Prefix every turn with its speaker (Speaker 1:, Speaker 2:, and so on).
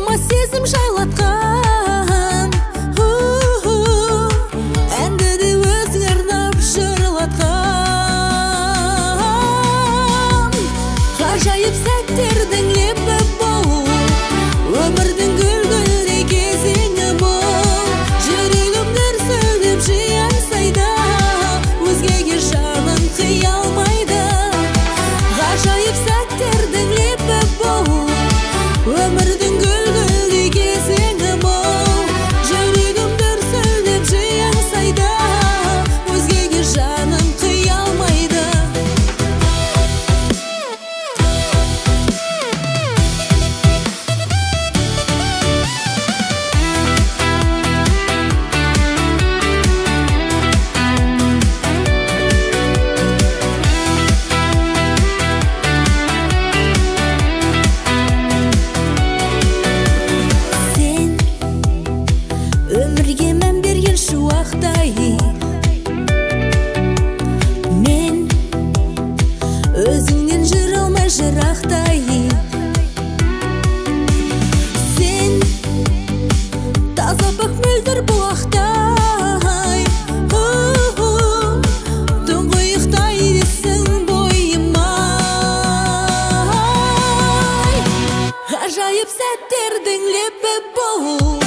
Speaker 1: Бойыма сезім жайлатқан, әнді де өзің арнап жырлатқан. Ғажайып сәттердің лебі бол, өмірдің гүл-гүлдей кезеңі бол. Жүрегім дүрсілдеп жиі сайда, өзгеге жанын қия алмайды. Ғажайып сәттердің лебі бол, өмірдің гүл-гүлдей кезеңі бол. Жүрегім дүрсілдеп жиі сайда, өзгеге жанын қия алмайды. Өмірге мән берген шуақтай, мен өзіңнен жүре алмай жырақтай. Сен таза пәк мөлдір бұлақтай, тұңғиықтай десің бойыма. Ғажайып сәттердің лебі бол,